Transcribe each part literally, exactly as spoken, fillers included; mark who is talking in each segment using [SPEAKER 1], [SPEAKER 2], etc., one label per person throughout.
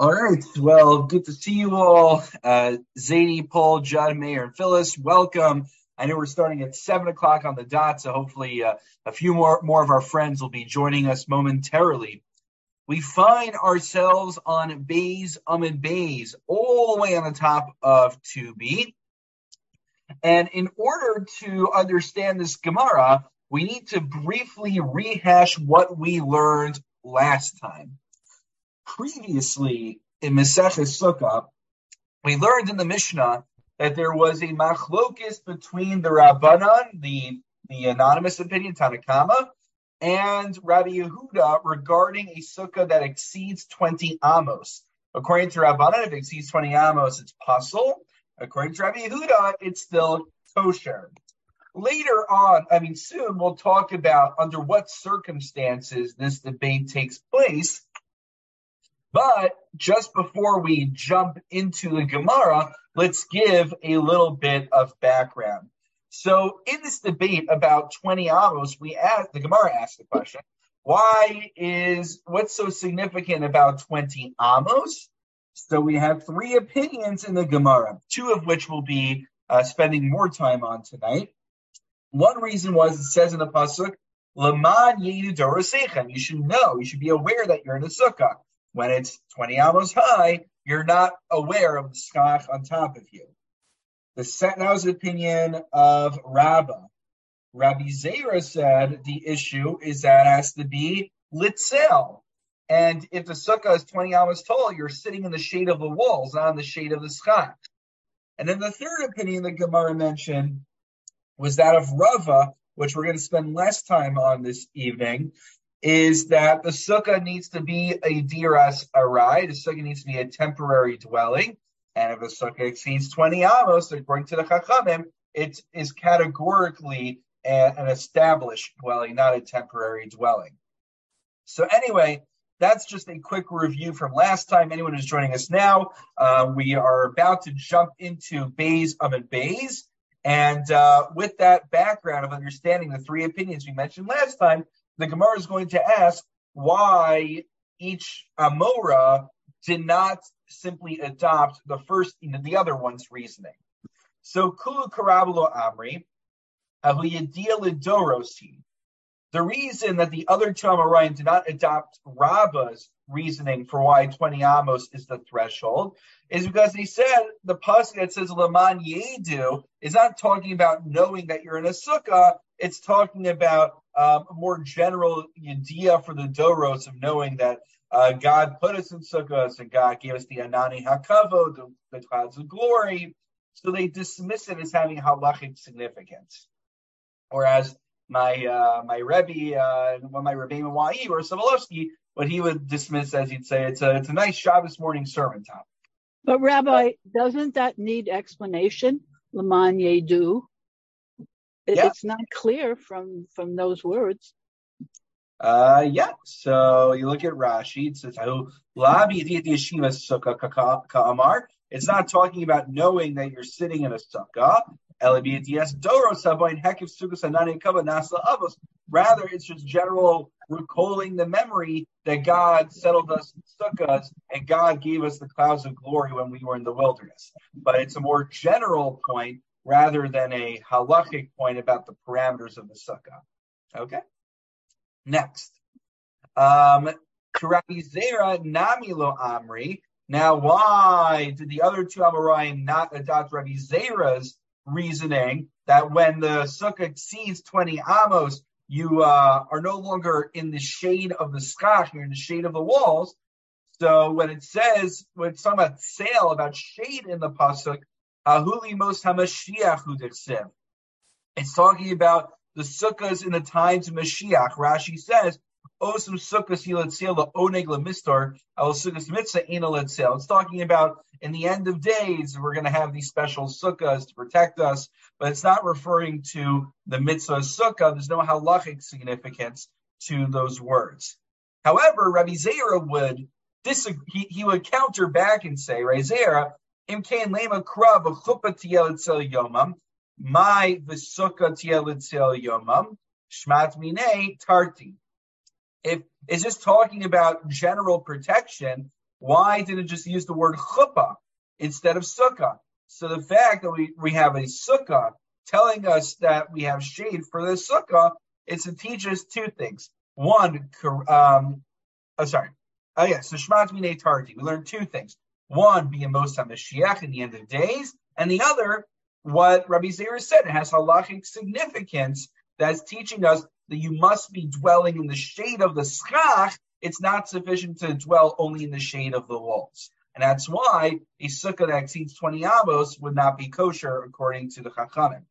[SPEAKER 1] All right. Well, good to see you all. Uh, Zadie, Paul, Judd, Mayor, and Phyllis, welcome. I know we're starting at seven o'clock on the dot, so hopefully uh, a few more, more of our friends will be joining us momentarily. We find ourselves on Bays Amid Bays, all the way on the top of two B. And in order to understand this Gemara, we need to briefly rehash what we learned last time. Previously, in Maseches Sukkah, we learned in the Mishnah that there was a machlokis between the Rabbanan, the, the anonymous opinion, Tanakama, and Rabbi Yehuda regarding a sukkah that exceeds twenty amos. According to Rabbanan, if it exceeds twenty amos, it's pasul. According to Rabbi Yehuda, it's still kosher. Later on, I mean, soon we'll talk about under what circumstances this debate takes place. But just before we jump into the Gemara, let's give a little bit of background. So in this debate about twenty amos, we asked, the Gemara asked the question, why is, what's so significant about twenty amos? So we have three opinions in the Gemara, two of which we'll be uh, spending more time on tonight. One reason was, it says in the Pasuk, Laman yedu dorosechem. You should know, you should be aware that you're in a sukkah. When it's twenty amos high, you're not aware of the skach on top of you. The second was the opinion of Rabbah. Rabbi Zera said the issue is that it has to be litzel. And if the sukkah is twenty amos tall, you're sitting in the shade of the walls, not in the shade of the skach. And then the third opinion that Gemara mentioned was that of Rava, which we're going to spend less time on this evening, is that the sukkah needs to be a diras arai. The sukkah needs to be a temporary dwelling. And if a sukkah exceeds twenty amos, according to the Chachamim, it is categorically a, an established dwelling, not a temporary dwelling. So anyway, that's just a quick review from last time. Anyone who's joining us now, uh, we are about to jump into Bays Amid Bays. And uh, with that background of understanding the three opinions we mentioned last time, the Gemara is going to ask why each Amora did not simply adopt the first, you know, the other one's reasoning. So, Kulu Karabulo Amri, Ahu Yedia Lidorosi. The reason that the other two Amoraim did not adopt Rabbah's reasoning for why twenty amos is the threshold is because he said the pasuk that says Laman Yedu is not talking about knowing that you're in a sukkah. It's talking about um, a more general idea for the Doros of knowing that uh, God put us in sukkahs and God gave us the Anani HaKavod, the, the clouds of glory. So they dismiss it as having halachic significance. Whereas my uh, my Rebbe, uh, well, my Rebbe Mawai or Sobolovsky, what he would dismiss as he'd say, it's a it's a nice Shabbos morning sermon topic.
[SPEAKER 2] But Rabbi, doesn't that need explanation? Laman Yedu. It,
[SPEAKER 1] yeah. It's
[SPEAKER 2] not clear from, from those words.
[SPEAKER 1] Uh, yeah. So you look at Rashi. It says, it's not talking about knowing that you're sitting in a sukkah. Rather, it's just general recalling the memory that God settled us in sukkahs and God gave us the clouds of glory when we were in the wilderness. But it's a more general point rather than a halachic point about the parameters of the sukkah. Okay? Next. Um, Rabbi Zera Namilo Amri. Now, why did the other two Amoraim not adopt Rabbi Zera's reasoning that when the sukkah exceeds twenty amos, you uh, are no longer in the shade of the skach, you're in the shade of the walls. So when it says, when it's talking about sail, about shade in the pasuk, Ahuli Mos HaMashiach Hu Dichsev. It's talking about the sukkahs in the times of Mashiach. Rashi says, Osam sukkahs yilatzel la'oneg la'mistor, al sukkahs mitzvah ina letzel. It's talking about in the end of days, we're going to have these special sukkahs to protect us, but it's not referring to the mitzvah sukkah. There's no halachic significance to those words. However, Rabbi Zera would disagree, he, he would counter back and say, Rabbi Zera, Im kain lema kra v'chuppah tiyeh letzel yomam, my v'sukkah tiyeh letzel yomam, shmat minei tarti. If it's just talking about general protection, Why did it just use the word chuppah instead of sukkah? So the fact that we, we have a sukkah telling us that we have shade for the sukkah, it's to teach us two things. One, um, oh, sorry. Oh, yeah, so Shmat Minei Tarti. We learned two things. One, being Mos HaMashiach in the end of days, and the other, what Rabbi Zera said, it has halachic significance that's teaching us that you must be dwelling in the shade of the schach. It's not sufficient to dwell only in the shade of the walls. And that's why a sukkah that exceeds twenty amos would not be kosher according to the Chachamim.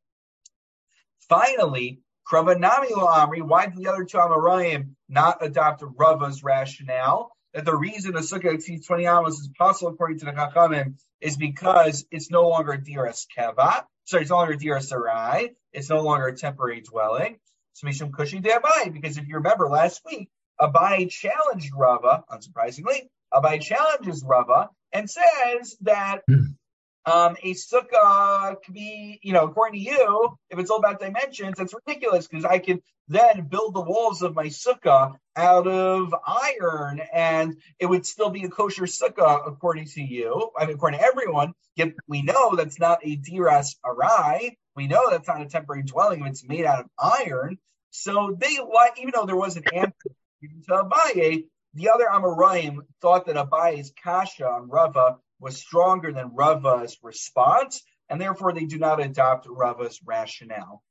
[SPEAKER 1] Finally, Kravanami Lo Amri, why did the other two Amoraim not adopt Rava's rationale? That the reason a sukkah exceeds twenty amos is possible according to the Chachamim is because it's no longer a diras keva. Sorry, it's no longer a diras sarai. It's no longer a temporary dwelling. So Mishum Kushi de Abai, because if you remember last week, Abai challenged Rava, unsurprisingly, Abai challenges Rava and says that um, a sukkah can be, you know, according to you, if it's all about dimensions, that's ridiculous because I can then build the walls of my sukkah out of iron and it would still be a kosher sukkah according to you. I mean, according to everyone, yet we know that's not a diras arai. We know that's not a temporary dwelling if it's made out of iron. So they, even though there was an answer to Abaye, the other Amoraim thought that Abaye's kasha on Rava was stronger than Rava's response, and therefore they do not adopt Rava's rationale.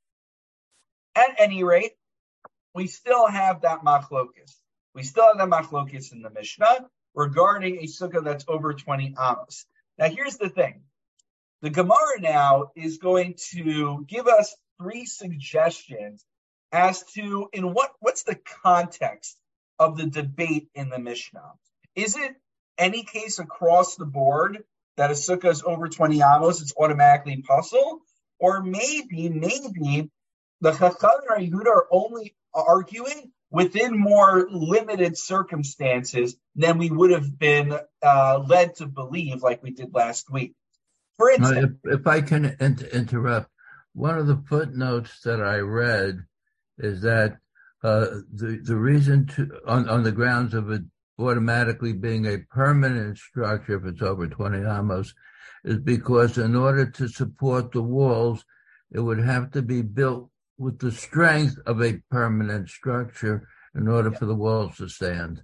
[SPEAKER 1] At any rate, we still have that machlokis. We still have that machlokis in the Mishnah regarding a sukkah that's over twenty amos. Now, here's the thing. The Gemara now is going to give us three suggestions as to in what what's the context of the debate in the Mishnah. Is it any case across the board that a sukkah is over twenty amos, it's automatically puzzle? Or maybe, maybe the Chachamim and Yehuda are only arguing within more limited circumstances than we would have been uh, led to believe like we did last week. For instance,
[SPEAKER 3] if, if I can inter- interrupt, one of the footnotes that I read is that uh, the the reason to on, on the grounds of it automatically being a permanent structure if it's over twenty amos is because in order to support the walls, it would have to be built with the strength of a permanent structure in order for the walls to stand.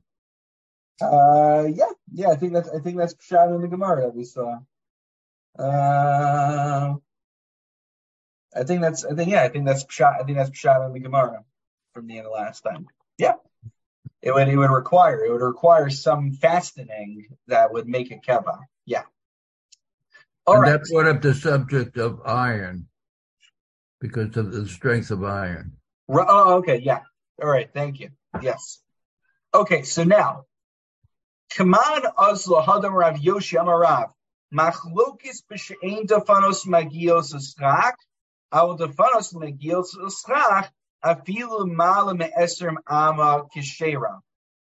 [SPEAKER 1] Uh, yeah, yeah, I think that's I think that's pshat in the Gemara that we saw. Uh, I think that's I think yeah I think that's pshat I think that's pshat in the Gemara from the end of last time. Yeah, it would it would require it would require some fastening that would make a keva. Yeah. All
[SPEAKER 3] and
[SPEAKER 1] right.
[SPEAKER 3] That brought up the subject of iron because of the strength of iron.
[SPEAKER 1] Oh, okay, yeah. All right, thank you. Yes. Okay, so now, Kaman Azla Hadam Rav Yoshi Amarav Machlokis b'she'ein dafanos magios l'schach, al dafanos magios l'schach afilu mala me'esrim ama kishera.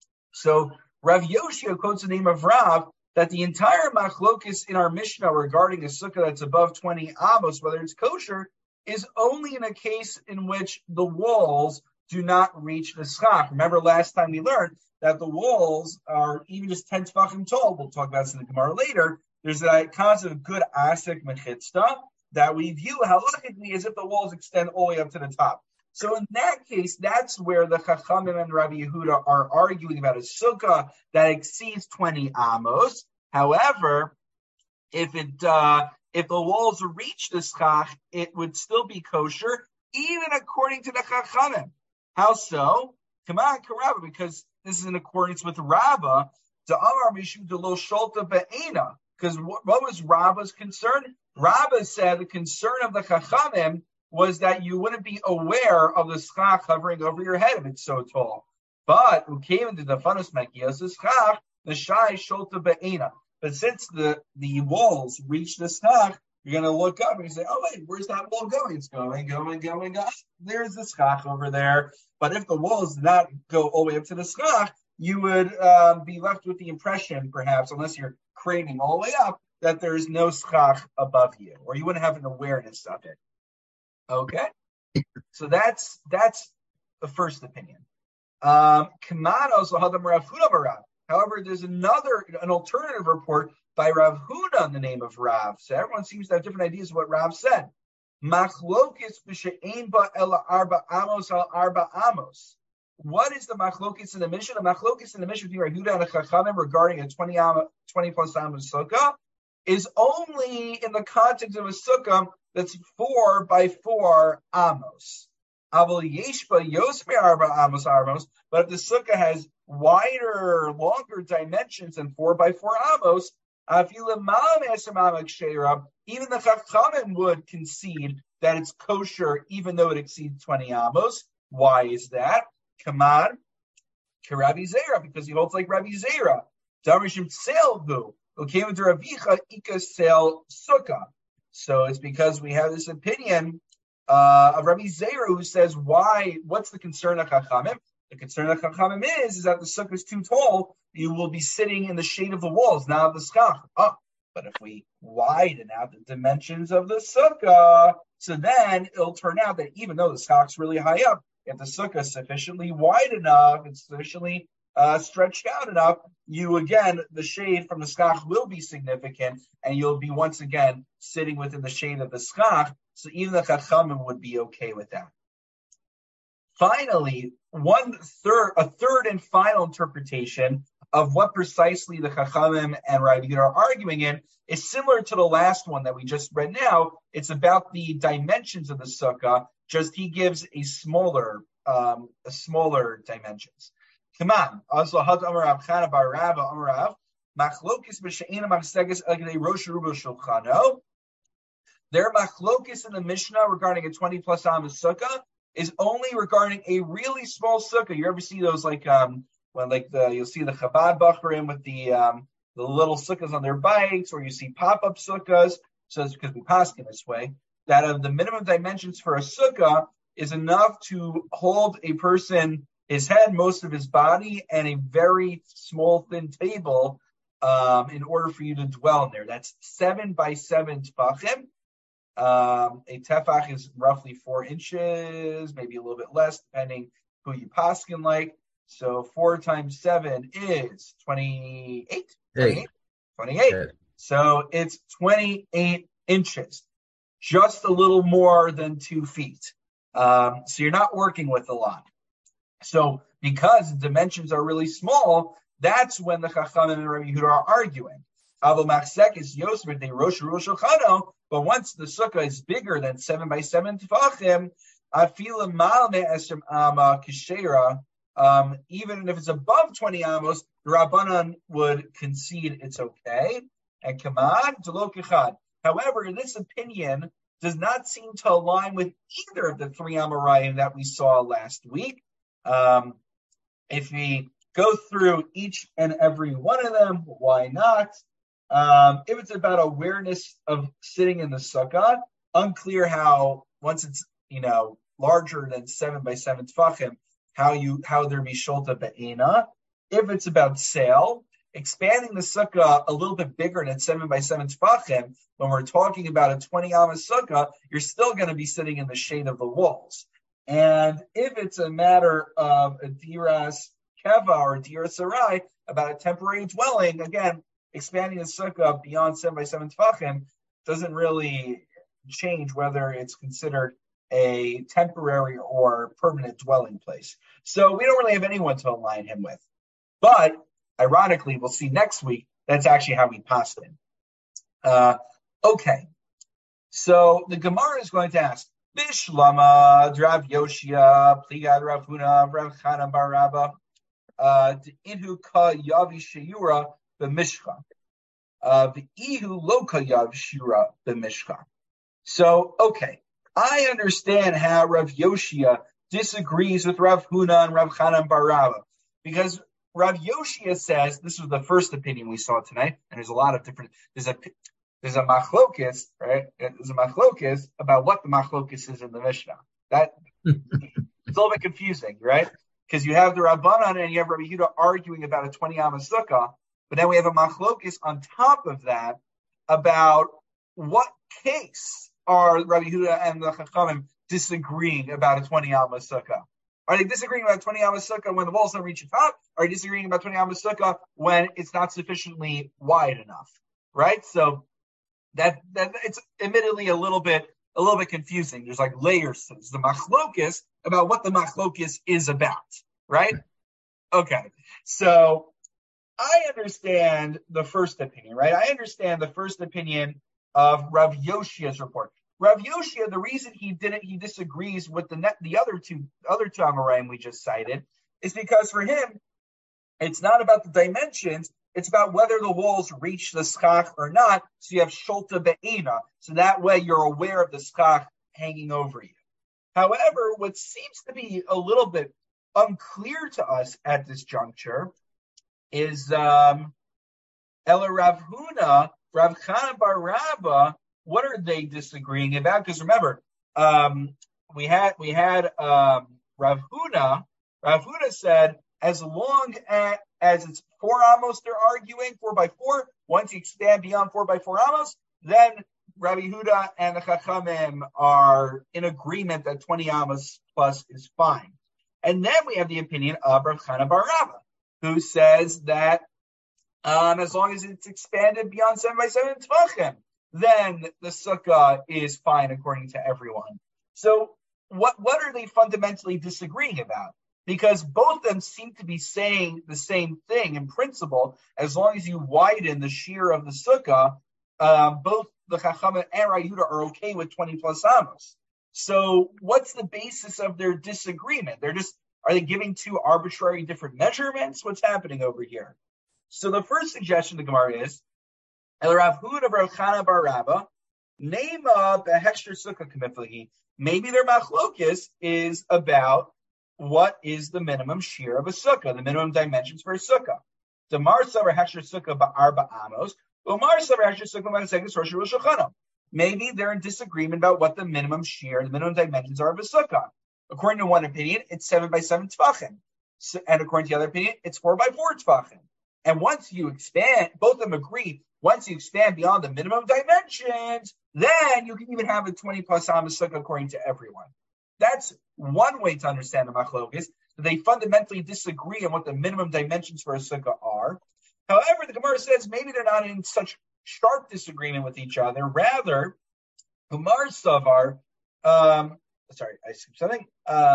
[SPEAKER 1] So Rav Yoshia quotes the name of Rav that the entire machlokis in our Mishnah regarding a sukkah that's above twenty amos, whether it's kosher, is only in a case in which the walls do not reach the schach. Remember last time we learned that the walls are even just ten tefachim tall. We'll talk about this in the Gemara later. There's a concept of good asik mechitzta that we view halachically as if the walls extend all the way up to the top. So in that case, that's where the Chachamim and Rabbi Yehuda are arguing about a sukkah that exceeds twenty amos. However, if it uh, if the walls reach the schach, it would still be kosher, even according to the Chachamim. How so? Come on, Karabba, because this is in accordance with Rabbah. The Amar Mishum de Lo Sholta Be'ena. Because what, what was Rabbah's concern? Rabbah said the concern of the Chachamim was that you wouldn't be aware of the schach hovering over your head if it's so tall. But who came into the Fanos Makios, the schach, the Shai Sholta Be'ena. But since the, the walls reach the schach, you're going to look up and you say, oh, wait, where's that wall going? It's going, going, going, going. There's the schach over there. But if the walls did not go all the way up to the schach, you would um, be left with the impression, perhaps, unless you're craning all the way up, that there's no schach above you, or you wouldn't have an awareness of it. Okay? So that's that's the first opinion. Um, However, there's another, an alternative report by Rav Huna in the name of Rav. So everyone seems to have different ideas of what Rav said. Machlokis b'she'ein ba ela arba amos al arba amos. What is the machlokis in the Mishnah? The machlokis in the Mishnah between Rav Huda and the Chachamim regarding a twenty, twenty plus amos sukkah is only in the context of a sukkah that's four by four amos. Aval yeshba yosme arba amos amos. But if the sukkah has wider, longer dimensions than four by four amos, even the Chachamim would concede that it's kosher, even though it exceeds twenty amos. Why is that? Come on, Rabbi Zera, because he holds like Rabbi Zera. Darishim Selhu, who came into Ravicha Ika Sel Sukkah. So it's because we have this opinion uh, of Rabbi Zera who says, why? What's the concern of Chachamim? The concern of Chachamim is, is that the sukkah is too tall. You will be sitting in the shade of the walls, not of the schach. Oh, but if we widen out the dimensions of the sukkah, so then it'll turn out that even though the schach's really high up, if the sukkah is sufficiently wide enough, it's sufficiently uh, stretched out enough, you again, the shade from the schach will be significant, and you'll be once again sitting within the shade of the schach. So even the Chachamim would be okay with that. Finally, one third, a third and final interpretation of what precisely the Chachamim and Rabbi Yehuda are arguing in is similar to the last one that we just read now. It's about the dimensions of the sukkah, just he gives a smaller, um, a smaller dimensions. Come on. Also, Had Amar Rav Chana bar Rava Amar Rav Machlokis b'she'ena machsegis agdei rosh rubo shulchano. Their machlokis in the Mishnah regarding a twenty plus amos sukkah is only regarding a really small sukkah. You ever see those like um when like the you'll see the Chabad Bacharim with the um the little sukkahs on their bikes, or you see pop-up sukkahs. So it's because we pass in this way that of the minimum dimensions for a sukkah is enough to hold a person, his head, most of his body, and a very small thin table um in order for you to dwell in there. That's seven by seven tefachim. Um, a tefach is roughly four inches, maybe a little bit less, depending who you paskin like. So four times seven is twenty-eight. twenty-eight. twenty-eight. Yeah. So it's twenty-eight inches, just a little more than two feet. Um, so you're not working with a lot. So because the dimensions are really small, that's when the Chachamim and Rabbi Yehuda are arguing. But once the sukkah is bigger than seven by seven tefachim, um, even if it's above twenty amos, the Rabbanan would concede it's okay. And Kamad, Delokichad. However, this opinion does not seem to align with either of the three Amoraim that we saw last week. Um, if we go through each and every one of them, why not? Um, if it's about awareness of sitting in the sukkah, unclear how once it's you know larger than seven by seven tefachim, how you how there be sholta be'ena. If it's about sale, expanding the sukkah a little bit bigger than seven by seven tefachim, when we're talking about a twenty amos sukkah, you're still going to be sitting in the shade of the walls. And if it's a matter of a diras keva or a diras sarai, about a temporary dwelling, again, expanding the sukkah beyond seven by seven tefachim doesn't really change whether it's considered a temporary or permanent dwelling place. So we don't really have anyone to align him with. But ironically, we'll see next week, that's actually how we passed him. Uh, okay. So the Gemara is going to ask, Bishlama, Rav Yoshia, Pligad Rav Huna, Rav Chana bar Rava, Inhu ka yavi sheyura b'mishcha, v'ihu lo ka yavi sheyura b'mishcha. So, okay. I understand how Rav Yoshia disagrees with Rav Huna and Rav Chana bar Rava, because Rav Yoshia says, this was the first opinion we saw tonight, and there's a lot of different, there's a there's a machlokis, right? There's a machlokis about what the machlokis is in the Mishnah. That it's a little bit confusing, right? Because you have the Rabbanan and you have Rabbi Yehuda arguing about a twenty amos sukkah, but then we have a machlokis on top of that about what case are Rabbi Yehuda and the Chachamim disagreeing about a twenty amos sukkah. Are they disagreeing about twenty amas sukkah when the walls don't reach the top? Or are they disagreeing about twenty amas sukkah when it's not sufficiently wide enough? Right? So that that it's admittedly a little bit a little bit confusing. There's like layers to this. The machlokis about what the machlokis is about, right? Okay, so I understand the first opinion, right? I understand the first opinion of Rav Yoshia's report. Rav Yoshia, the reason he didn't, he disagrees with the net, the other two other two Amoraim we just cited, is because for him, it's not about the dimensions. It's about whether the walls reach the schach or not. So you have sholta be'ena. So that way you're aware of the schach hanging over you. However, what seems to be a little bit unclear to us at this juncture is um, Ela Rav Huna, Rav Chana bar Rabba. What are they disagreeing about? Because remember, um, we had we had um, Rav Huna. Rav Huna said, as long as, as it's four amos, they're arguing four by four. Once you expand beyond four by four amos, then Rabbi Huda and the Chachamim are in agreement that twenty amos plus is fine. And then we have the opinion of Rav Chana bar Rabba, who says that um, as long as it's expanded beyond seven by seven tvachim, then the sukkah is fine according to everyone. So what what are they fundamentally disagreeing about? Because both of them seem to be saying the same thing in principle. As long as you widen the shear of the sukkah, uh, both the Chachamim and Rayuda are okay with twenty plus amos. So what's the basis of their disagreement? They're just, are they giving two arbitrary different measurements? What's happening over here? So the first suggestion to Gemara is, El Rav Huda Rav Chana bar Rabba, name up a hexter sukkah kamiflagi. Maybe their machlokis is about what is the minimum shear of a sukkah, the minimum dimensions for a sukkah. The Mar Savar hexter sukkah ba'arba amos, Umar Savar hexter sukkah ba'asegis rosh shulchanam. Maybe they're in disagreement about what the minimum shear, the minimum dimensions are of a sukkah. According to one opinion, it's seven by seven tefachim, so, and according to the other opinion, it's four by four tefachim. And once you expand, both of them agree. Once you expand beyond the minimum dimensions, then you can even have a twenty plus amos sukkah according to everyone. That's one way to understand the machlokes. They fundamentally disagree on what the minimum dimensions for a sukkah are. However, the Gemara says maybe they're not in such sharp disagreement with each other. Rather, Umar Savar, um, sorry, I skipped something.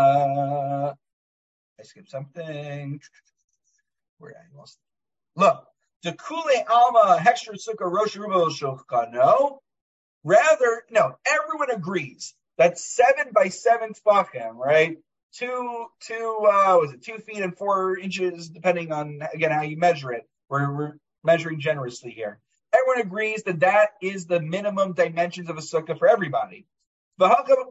[SPEAKER 1] Uh, I skipped something. Where did I lost it? Look, the Kule Alma Hexter Sukkah Rosh Rubo Shulchano. Rather, no, everyone agrees that seven by seven tefachim, right? Two, two, uh, was it two feet and four inches, depending on again how you measure it. We're, we're measuring generously here. Everyone agrees that that is the minimum dimensions of a sukkah for everybody. But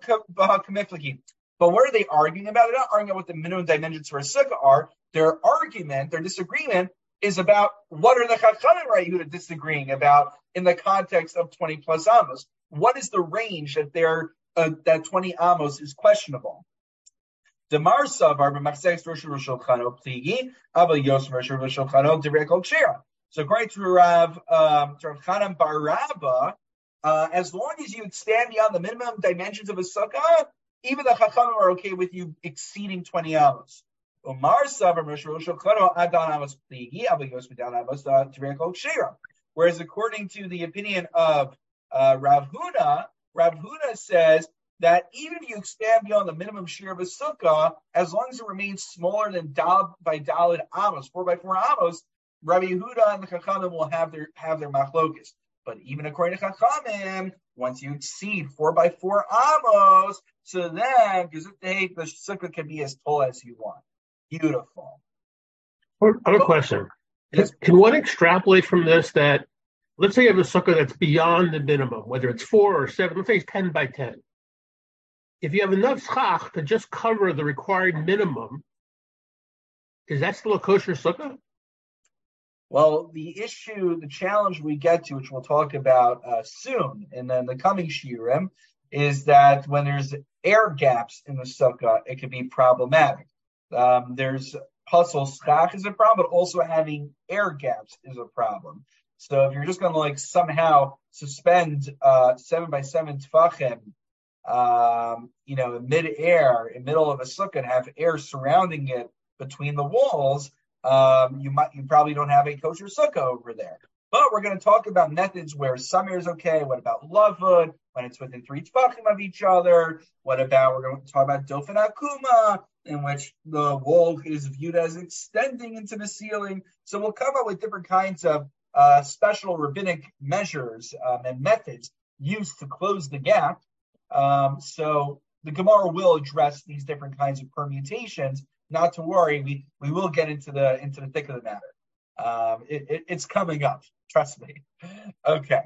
[SPEAKER 1] what are they arguing about? They're not arguing about what the minimum dimensions for a sukkah are. Their argument, their disagreement, is about what are the Chachamim right who are disagreeing about in the context of twenty plus amos. What is the range that they're uh, that twenty amos is questionable? Demar Savar b'machzek Rosh Shulchano pligi Abba Yosef Rosh Shulchano direct kshira. So according to Rav um, to Rav Chana bar Rabba, uh, as long as you expand beyond the minimum dimensions of a sukkah, even the Chachamim are okay with you exceeding twenty amos. Umar Savar Rosh Shulchano Adan amos pligi Abba Yosef down amos direct kshira. Whereas according to the opinion of uh, Rav Huna, Rav Huna says that even if you expand beyond the minimum shear of a sukkah, as long as it remains smaller than dal by dalid amos, four by four amos, Rabbi Yehuda and the Chachamim will have their have their machlokes. But even according to Chachamim, once you exceed four by four amos, so then because the sukkah can be as tall as you want. Beautiful.
[SPEAKER 4] I have a question.
[SPEAKER 1] Yes.
[SPEAKER 4] Can one extrapolate from this that, let's say you have a sukkah that's beyond the minimum, whether it's four or seven, let's say it's ten by ten. If you have enough schach to just cover the required minimum, is that still a kosher sukkah?
[SPEAKER 1] Well, the issue, the challenge we get to, which we'll talk about uh, soon, and then the coming shiurim, is that when there's air gaps in the sukkah, it can be problematic. Um, there's puzzle schach is a problem, but also having air gaps is a problem. So if you're just going to like somehow suspend uh, seven by seven tefachim um, you know, in mid-air, in middle of a sukkah, and have air surrounding it between the walls, um, you might, you probably don't have a kosher sukkah over there. But we're going to talk about methods where some air is okay. What about lavud, when it's within three tefachim of each other? What about, we're going to talk about dofen akuma, in which the wall is viewed as extending into the ceiling. So we'll come up with different kinds of uh, special rabbinic measures um, and methods used to close the gap. Um, so the Gemara will address these different kinds of permutations. Not to worry, we, we will get into the into the thick of the matter. Um, it, it, it's coming up, trust me. Okay.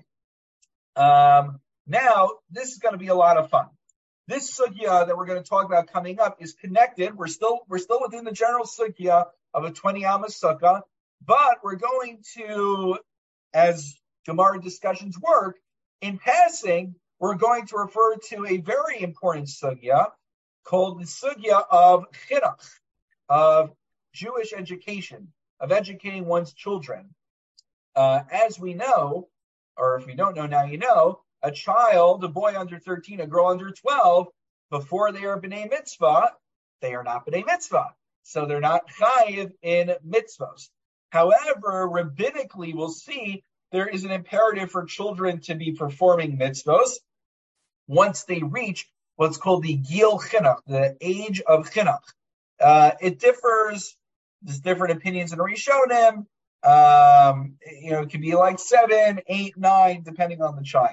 [SPEAKER 1] Um, now, this is going to be a lot of fun. This sugya that we're going to talk about coming up is connected. We're still we're still within the general sugya of a twenty amma sukkah, but we're going to, as Gemara discussions work, in passing, we're going to refer to a very important sugya called the sugya of chinuch, of Jewish education, of educating one's children. Uh, as we know, or if we don't know now, you know, a child, a boy under thirteen, a girl under twelve, before they are b'nei mitzvah, they are not b'nei mitzvah. So they're not chayiv in mitzvahs. However, rabbinically, we'll see there is an imperative for children to be performing mitzvahs once they reach what's called the gil chinuch, the age of chinuch. Uh, it differs. There's different opinions in Rishonim. Um, you know, it could be like seven, eight, nine, depending on the child.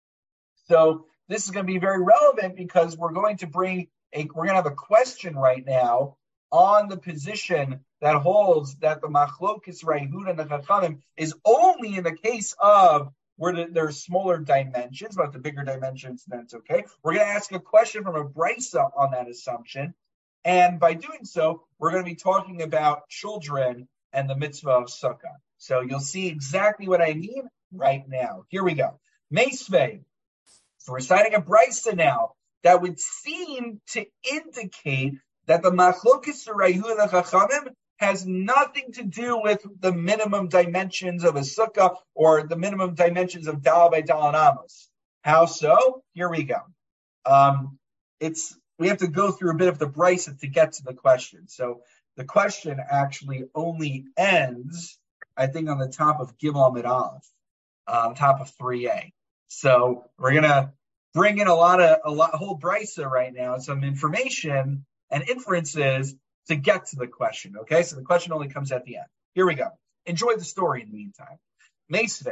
[SPEAKER 1] So this is going to be very relevant because we're going to bring a, we're going to have a question right now on the position that holds that the machlokes Rei Yehuda and the Chachamim is only in the case of where the, there's smaller dimensions, but the bigger dimensions, then it's okay. We're going to ask a question from a brisa on that assumption. And by doing so, we're going to be talking about children and the mitzvah of sukkah. So you'll see exactly what I mean right now. Here we go. Meisvei. So we're citing a brisa now that would seem to indicate that the machlokes Rei Yehuda and the Chachamim has nothing to do with the minimum dimensions of a sukkah or the minimum dimensions of dal by dal and amos. How so? Here we go. Um, it's we have to go through a bit of the brisa to get to the question. So the question actually only ends, I think, on the top of Gimel Amid Aleph, on top of three A. So we're gonna bring in a lot of a lot, a whole brisa right now, some information and inferences to get to the question. Okay, so the question only comes at the end. Here we go. Enjoy the story in the meantime. Meisvei.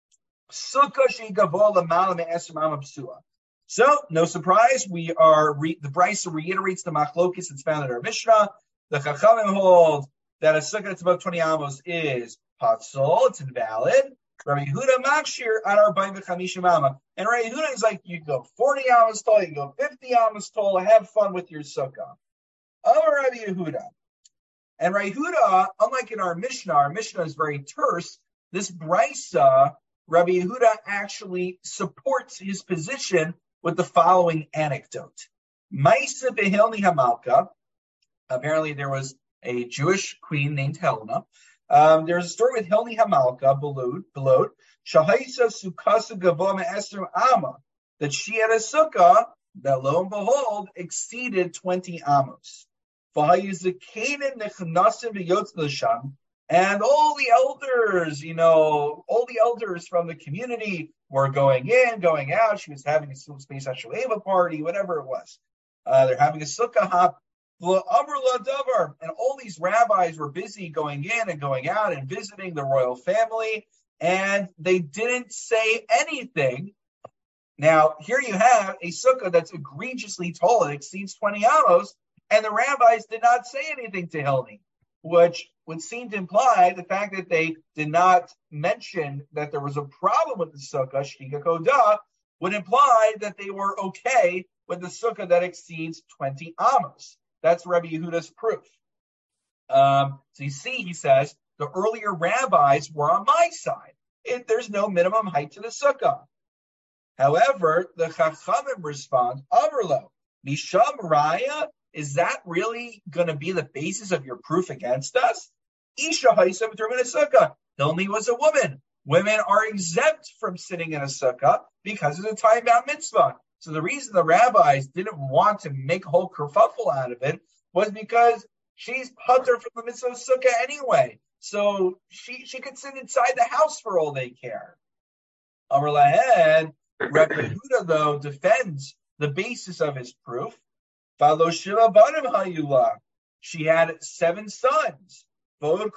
[SPEAKER 1] Sukkah she'gavo l'mala me'esrim amma psua. So, no surprise, we are re- the brisa reiterates the machlokes that's found in our Mishnah. The Chachamim hold that a sukkah that's above twenty amos is pasul, it's invalid. Rabbi Yehuda makshir on our arba'im v'chamishim amma. And Rabbi Yehuda is like, you can go forty amos tall, you can go fifty amos tall, have fun with your sukkah. Amar Rabbi Yehuda. And Rabbi Yehuda, unlike in our Mishnah, our Mishnah is very terse. This brisa, Rabbi Yehuda actually supports his position with the following anecdote. Maisa behilni hamalka. Apparently there was a Jewish queen named Helena. Um, there's a story with Hilni Hamalka, below, Shahaisa Sukasa Gavoma Esther Amma, that she had a sukkah that, lo and behold, exceeded twenty amos. And all the elders, you know, all the elders from the community were going in, going out. She was having a space Hashueva party, whatever it was. Uh, they're having a sukkah hop. And all these rabbis were busy going in and going out and visiting the royal family, and they didn't say anything. Now, here you have a sukkah that's egregiously tall, it exceeds twenty amos, and the rabbis did not say anything to Hilni, which would seem to imply the fact that they did not mention that there was a problem with the sukkah, Shtika Kodah, would imply that they were okay with the sukkah that exceeds twenty amos. That's Rabbi Yehuda's proof. Um, so you see, he says, the earlier rabbis were on my side. It, there's no minimum height to the sukkah. However, the Chachamim respond, Amarlo, Misham Raya, is that really going to be the basis of your proof against us? Isha Haisam Termin Sukkah. Hilni was a woman. Women are exempt from sitting in a sukkah because of the time-bound mitzvah. So the reason the rabbis didn't want to make a whole kerfuffle out of it was because she's putter from the mitzvah sukkah anyway. So she, she could sit inside the house for all they care. Amar lahen, Rabbi Yehuda, though, defends the basis of his proof. Valo shiva banim hayula. She had seven sons. And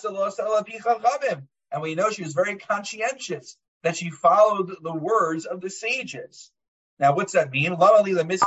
[SPEAKER 1] we know she was very conscientious that she followed the words of the sages. Now, what's that mean? What,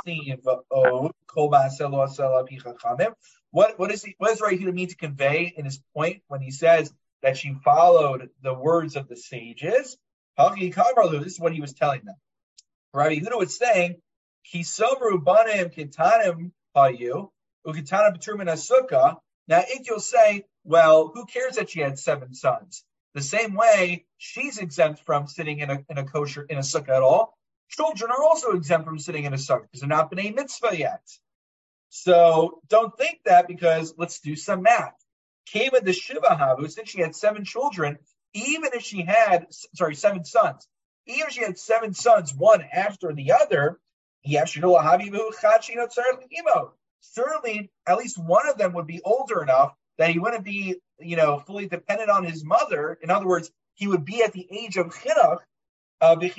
[SPEAKER 1] what, is he, what does Rabbi Yehuda mean to convey in his point when he says that she followed the words of the sages? This is what he was telling them. Rabbi Yehuda was saying, Kisomru banim kitanim hayu, ukitanim b'turmin asukah. Now, if you'll say, well, who cares that she had seven sons? The same way she's exempt from sitting in a in a kosher in a sukkah at all. Children are also exempt from sitting in a sukkah because they're not been a mitzvah yet. So don't think that, because let's do some math. Came in the Shiva Havu, since she had seven children, even if she had, sorry, seven sons, even if she had seven sons, one after the other, certainly at least one of them would be older enough that he wouldn't be, you know, fully dependent on his mother. In other words, he would be at the age of chinuch. Uh, now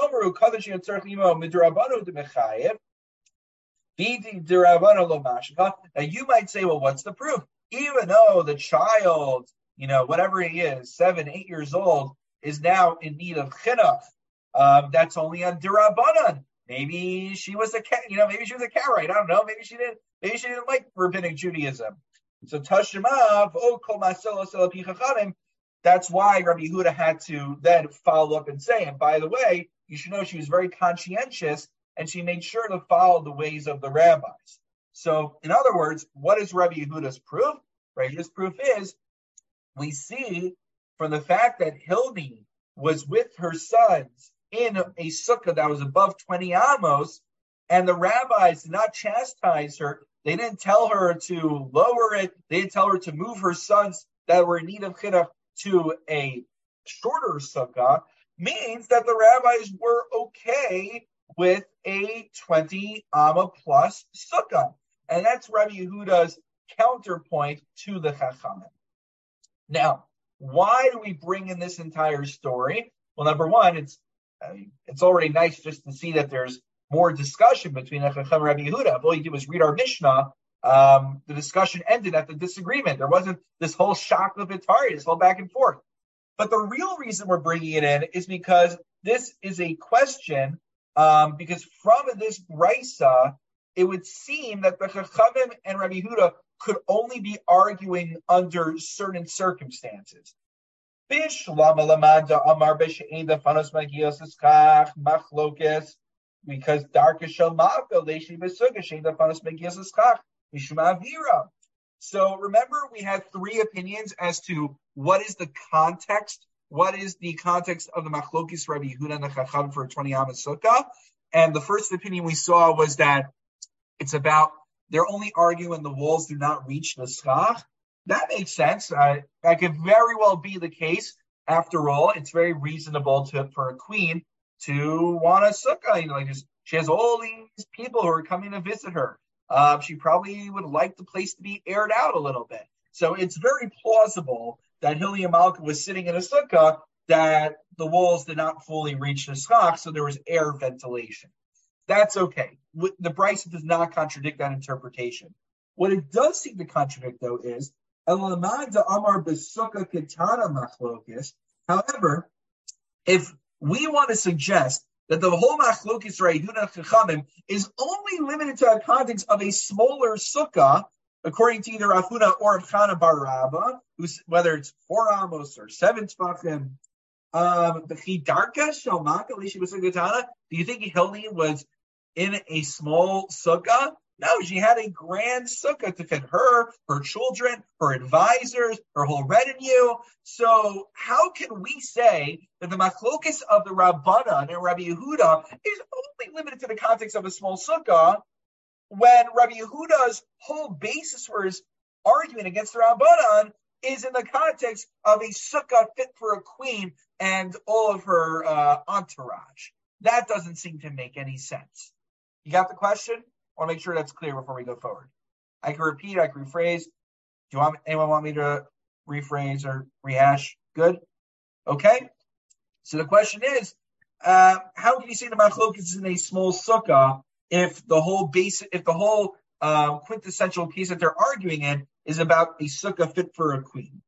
[SPEAKER 1] you might say, well, what's the proof? Even though the child, you know, whatever he is, seven, eight years old, is now in need of chinuch, um, that's only on dirabanan. Maybe she was a, you know, maybe she was a Karaite. I don't know. Maybe she didn't. Maybe she didn't like rabbinic Judaism. So Tashima, oh, kol maselo selapi chachamim. That's why Rabbi Yehuda had to then follow up and say, and by the way, you should know she was very conscientious and she made sure to follow the ways of the rabbis. So, in other words, what is Rabbi Yehuda's proof? Right, his proof is, we see from the fact that Hildi was with her sons in a sukkah that was above twenty amos, and the rabbis did not chastise her. They didn't tell her to lower it. They didn't tell her to move her sons that were in need of chinuch to a shorter sukkah, means that the rabbis were okay with a twenty amma plus sukkah. And that's Rabbi Yehuda's counterpoint to the Chachamim. Now, why do we bring in this entire story? Well, number one, it's uh, it's already nice just to see that there's more discussion between the Chacham and Rabbi Yehuda. If all you did was read our Mishnah, um, the discussion ended at the disagreement. There wasn't this whole shock of Vitari, this whole back and forth. But the real reason we're bringing it in is because this is a question, um, because from this Brisa, it would seem that the Chachamim and Rabbi Yehuda could only be arguing under certain circumstances. Because So remember, we had three opinions as to what is the context, what is the context of the machlokis Rabbi Yehuda and the Chacham for twenty Amma Sukkah. And the first opinion we saw was that it's about, they're only arguing the walls do not reach the schach. That makes sense. Uh, that could very well be the case. After all, it's very reasonable to for a queen to want a sukkah. You know, like just, she has all these people who are coming to visit her. Uh, she probably would like the place to be aired out a little bit. So it's very plausible that Hilya Malka was sitting in a sukkah that the walls did not fully reach the schach, so there was air ventilation. That's okay. The Brisa does not contradict that interpretation. What it does seem to contradict, though, is however, if we want to suggest that the whole machlokis Yehuda Chachamim is only limited to a context of a smaller sukkah, according to either Rav Huna or Rav Chana bar Rabba, who's whether it's four amos or seven tefachim, um, do you think Hildi was in a small sukkah? No, she had a grand sukkah to fit her, her children, her advisors, her whole retinue. So how can we say that the machlokis of the Rabbanan and Rabbi Yehuda is only limited to the context of a small sukkah, when Rabbi Yehuda's whole basis for his argument against the Rabbanan is in the context of a sukkah fit for a queen and all of her uh, entourage? That doesn't seem to make any sense. You got the question? I want to make sure that's clear before we go forward. I can repeat, I can rephrase. Do you want anyone want me to rephrase or rehash? Good? Okay. So the question is, uh, how can you say the machlokes is in a small sukkah if the whole base, if the whole uh, quintessential case that they're arguing in is about a sukkah fit for a queen?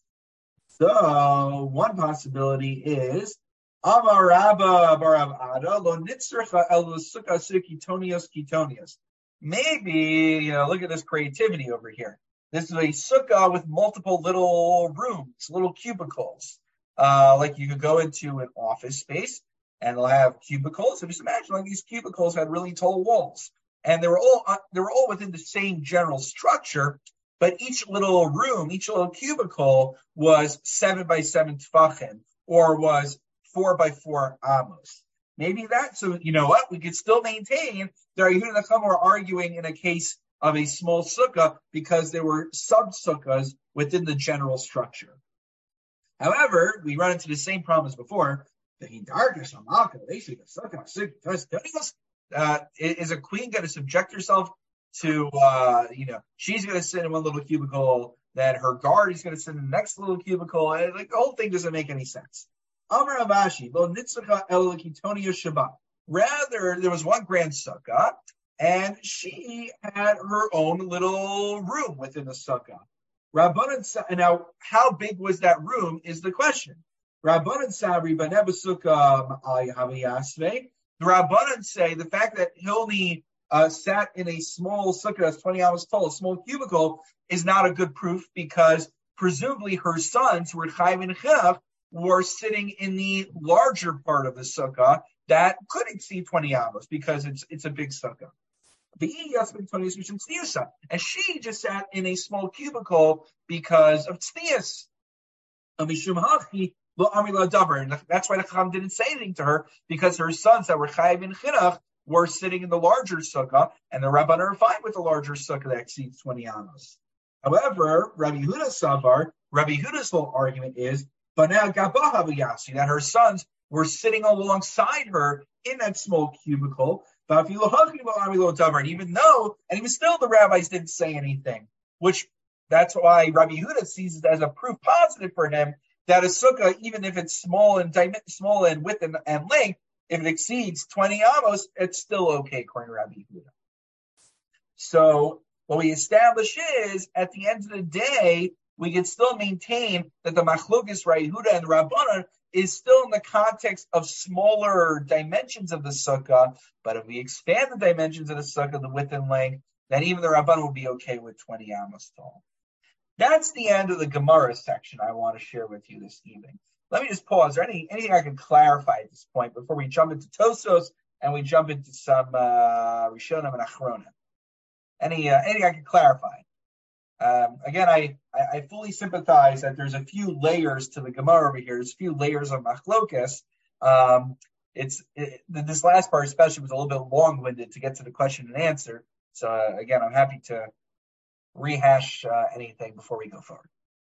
[SPEAKER 1] So one possibility is Amar Rabba Barav Ada lo nitzricha el sukkah kitonios kitonios. Maybe, you know, look at this creativity over here. This is a sukkah with multiple little rooms, little cubicles. Uh, like you could go into an office space and they'll have cubicles. So just imagine like these cubicles had really tall walls, and they were all uh, they were all within the same general structure, but each little room, each little cubicle was seven by seven tefachim, or was four by four amos. Maybe that. So you know what? We could still maintain that Yehuda and Chacham were arguing in a case of a small sukkah because there were sub sukkahs within the general structure. However, we run into the same problem as before. Uh, is a queen going to subject herself to, uh, you know, she's going to sit in one little cubicle, then her guard is going to sit in the next little cubicle, and like the whole thing doesn't make any sense. Amar Avashi, lo nitzracha el kitonio shabbat. Rather, there was one grand sukkah, and she had her own little room within the sukkah. Rabbanan, and now, how big was that room is the question. Rabbanan Sabri Banebasuka Haviyasve. The Rabbanan say the fact that Hilni uh, sat in a small sukkah that's twenty amos tall, a small cubicle, is not a good proof because presumably her sons, who were Chaim and Chinuch, were sitting in the larger part of the sukkah that could exceed twenty amos because it's it's a big sukkah. And she just sat in a small cubicle because of tznius. And that's why the Chacham didn't say anything to her, because her sons that were Chaim and Chinuch were sitting in the larger sukkah, and the Rabbanan are fine with the larger sukkah that exceeds twenty amos. However, Rabbi Yehuda Savar, Rabbi Yehuda's whole argument is that her sons were sitting alongside her in that small cubicle. And even though, and even still, the rabbis didn't say anything, which that's why Rabbi Yehuda sees it as a proof positive for him that a sukkah, even if it's small and dim- small in width and, and length, if it exceeds twenty amos, it's still okay, according to Rabbi Yehuda. So what we establish is, at the end of the day, we can still maintain that the machlokes Rabbi Yehuda and the Rabbanan is still in the context of smaller dimensions of the sukkah, but if we expand the dimensions of the sukkah, the width and length, then even the Rabbanan will be okay with twenty amos tall. That's the end of the Gemara section I want to share with you this evening. Let me just pause. Is there any, anything I can clarify at this point before we jump into Tosos and we jump into some uh, Rishonim and Achronim? Any, uh, anything I can clarify? Um, again, I, I, I fully sympathize that there's a few layers to the Gemara over here. There's a few layers of Machlokes. Um, it's it, this last part especially was a little bit long-winded to get to the question and answer. So uh, again, I'm happy to rehash uh, anything before we go forward.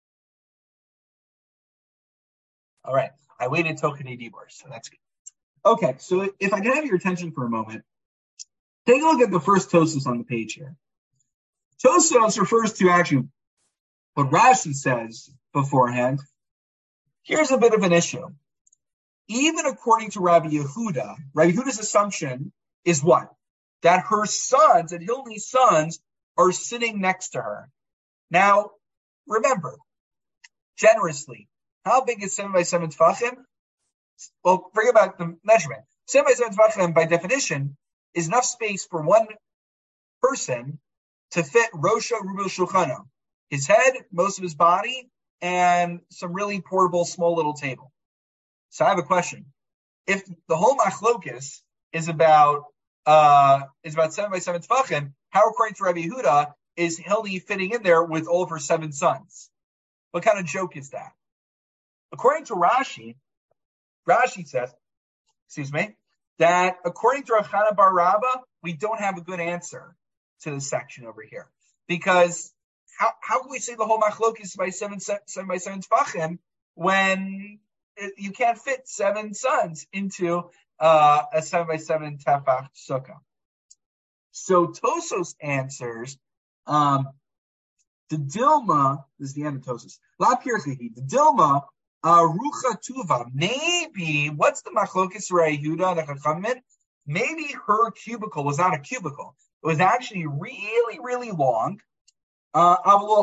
[SPEAKER 1] All right, I waited until K'nei Dibur, so that's good. Okay, so if I can have your attention for a moment, take a look at the first Tosos on the page here. Tosos refers to actually what Rashi says beforehand. Here's a bit of an issue. Even according to Rabbi Yehuda, Rabbi Yehuda's assumption is what? That her sons, and Hilni's sons, are sitting next to her. Now, remember, generously, how big is seven by seven tefachim? Well, forget about the measurement. seven by seven tefachim, by definition, is enough space for one person to fit Rosha Rubo Shulchano, his head, most of his body, and some really portable small little table. So I have a question. If the whole machlokes is about uh, is about seven by seven tefachim, how, according to Rabbi Yehuda, is Hilni fitting in there with all of her seven sons? What kind of joke is that? According to Rashi, Rashi says, excuse me, that according to Rav Chana bar Rabba, we don't have a good answer to this section over here. Because how, how can we say the whole machlokes is by seven, seven by seven tefachim when it, you can't fit seven sons into uh, a seven by seven tefach sukkah. So Tosos answers, um, the Dilma, this is the end of Tosos, La Pirchihi, the Dilma, uh, Rucha Tuva, maybe, what's the Machlokes Rei Yehuda and the Chachamim? Maybe her cubicle was not a cubicle. It was actually really, really long. Uh,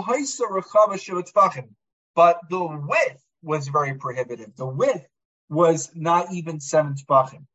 [SPEAKER 1] but the width was very prohibitive. The width was not even seven tefachim.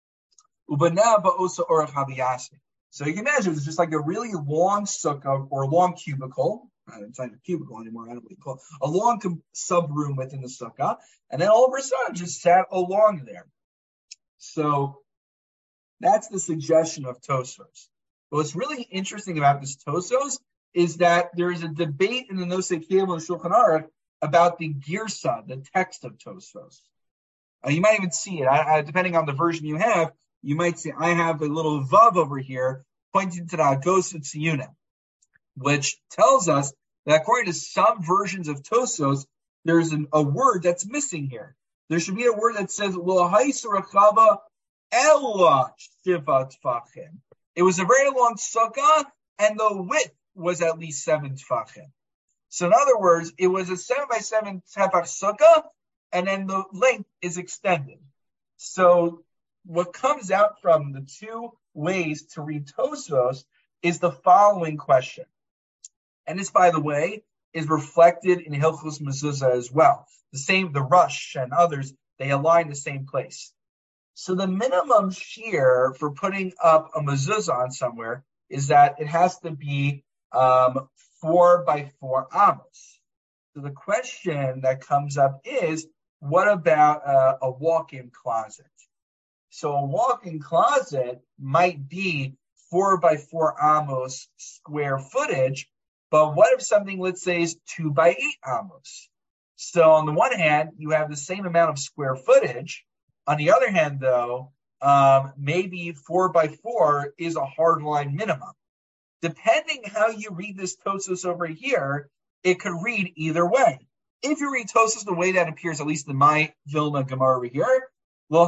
[SPEAKER 1] So you can imagine it's just like a really long sukkah or a long cubicle. It's not a cubicle anymore. I don't know what you call it. A long com- sub room within the sukkah, and then all of a sudden just sat along there. So that's the suggestion of Tosfos. But what's really interesting about this Tosos is that there is a debate in the Nosei Kiyam and Shulchan Aruch about the Girsa, the text of Tosfos. Uh, you might even see it. I, I, depending on the version you have, you might see I have a little vav over here pointing to the Agos Tziyunim, which tells us that according to some versions of Tosos, there's an, a word that's missing here. There should be a word that says Lo Haisarachava Ella Shiva Tfachim. It was a very long sukkah, and the width was at least seven tfachim. So in other words, it was a seven by seven tefach sukkah, and then the length is extended. So what comes out from the two ways to read Tosfos is the following question. And this, by the way, is reflected in Hilchos Mezuzah as well. The same, the Rush and others, they align the same place. So the minimum shear for putting up a mezuzah on somewhere is that it has to be um, four by four amos. So the question that comes up is, what about uh, a walk-in closet? So a walk-in closet might be four by four amos square footage, but what if something, let's say, is two by eight amos? So on the one hand, you have the same amount of square footage. On the other hand, though, um, maybe four by four is a hard line minimum. Depending how you read this Tosos over here, it could read either way. If you read Tosos the way that appears, at least in my Vilna Gemara over here, the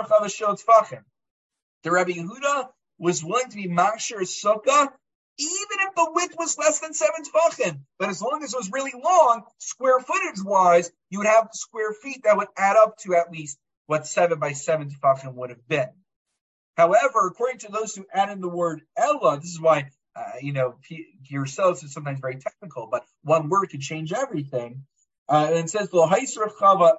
[SPEAKER 1] Rabbi Yehuda was willing to be Makshir Sukkah, even if the width was less than seven tefachim. But as long as it was really long, square footage-wise, you would have square feet that would add up to at least what seven by seven tefachim would have been. However, according to those who add in the word Ella, this is why, uh, you know, yourselves is sometimes very technical, but one word could change everything. Uh, and it says, the,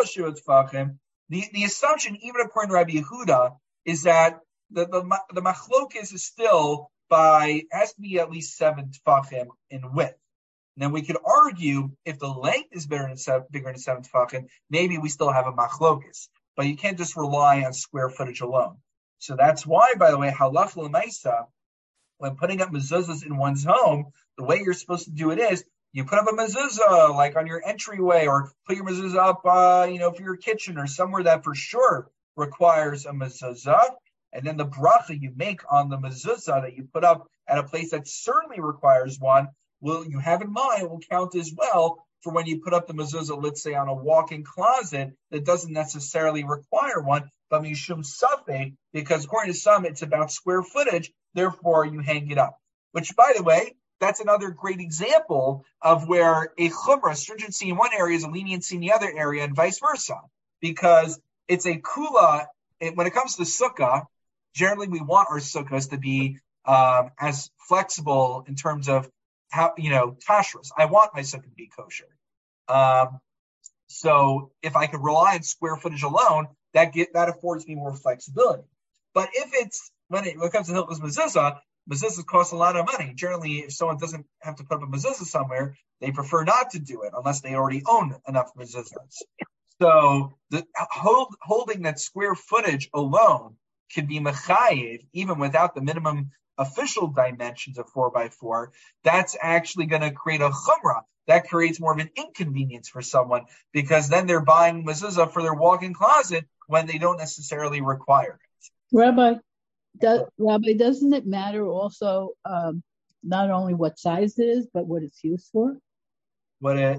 [SPEAKER 1] the assumption, even according to Rabbi Yehuda, is that the, the, the machlokes is still by, has to be at least seven tefachim in width. Now we could argue if the length is bigger than seven, bigger than seven tefachim, maybe we still have a machlokes. But you can't just rely on square footage alone. So that's why, by the way, halach l'maisa, when putting up mezuzahs in one's home, the way you're supposed to do it is you put up a mezuzah like on your entryway, or put your mezuzah up, uh, you know, for your kitchen or somewhere that for sure requires a mezuzah. And then the bracha you make on the mezuzah that you put up at a place that certainly requires one, will you have in mind will count as well for when you put up the mezuzah, let's say on a walk-in closet that doesn't necessarily require one, but mishum safek, because according to some it's about square footage, therefore you hang it up. Which, by the way, that's another great example of where a chumrah, stringency in one area is a leniency in the other area, and vice versa. Because it's a kula, it, when it comes to sukkah, generally we want our sukkahs to be um, as flexible in terms of how, you know, tashrus. I want my sukkah to be kosher. Um, so if I could rely on square footage alone, that get, that affords me more flexibility. But if it's, when it, when it comes to Hilchos Mezuzah, mezuzahs cost a lot of money. Generally, if someone doesn't have to put up a mezuzah somewhere, they prefer not to do it unless they already own enough mezuzahs. So the, hold, holding that square footage alone can be mechayev, even without the minimum official dimensions of four by four. That's actually going to create a chumrah. That creates more of an inconvenience for someone, because then they're buying mezuzah for their walk-in closet when they don't necessarily require it.
[SPEAKER 2] Rabbi, does, Rabbi, doesn't it matter also um, not only what size it is, but what it's used for?
[SPEAKER 1] What it?